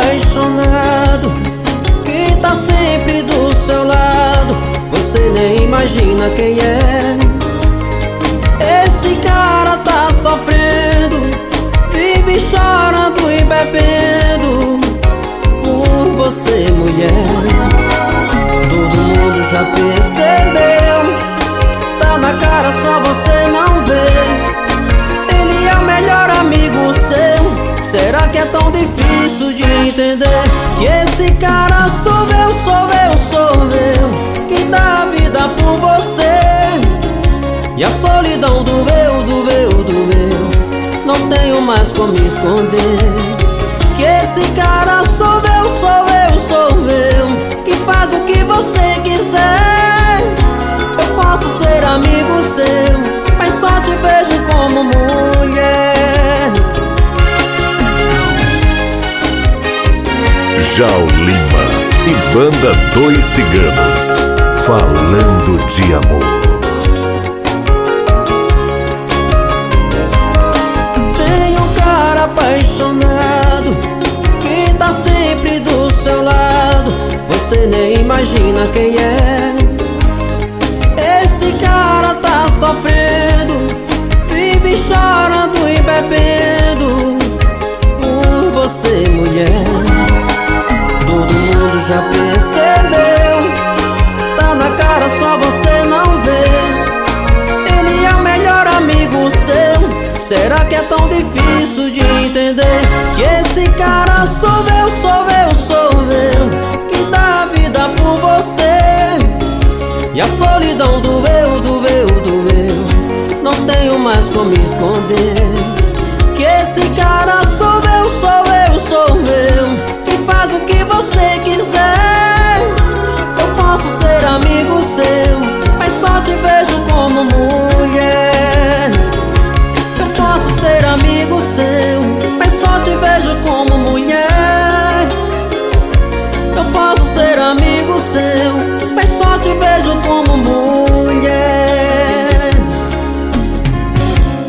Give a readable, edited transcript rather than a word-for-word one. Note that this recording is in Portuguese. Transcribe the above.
apaixonado que tá sempre do seu lado, você nem imagina quem é. Esse cara tá sofrendo, vive chorando e bebendo por você, mulher. Todo mundo já percebeu, tá na cara, só você não vê. Ele é o melhor amigo seu. Será que é tão difícil de entender que esse cara sou eu, sou eu, sou eu, que dá a vida por você? E a solidão doeu, doeu, doeu, não tenho mais como esconder. Que esse cara sou eu, sou eu, sou eu, que faz o que você quiser. Eu posso ser amigo seu, mas só te vejo como mulher. Djal Lima e Banda Dois Ciganos, falando de amor. Tem um cara apaixonado que tá sempre do seu lado, você nem imagina quem é. Esse cara tá sofrendo, vive chorando e bebendo por você, mulher. Todo mundo já percebeu, tá na cara, só você não vê. Ele é o melhor amigo seu. Será que é tão difícil de entender que esse cara sou eu, sou eu, sou eu, que dá a vida por você? E a solidão doeu, doeu, doeu, não tenho mais como esconder. Que esse cara sou eu, sou eu, sou eu, que faz o que você quiser. Eu posso ser amigo seu, mas só te vejo como mulher. Eu posso ser amigo seu, mas só te vejo como mulher. Eu posso ser amigo seu, mas só te vejo como mulher.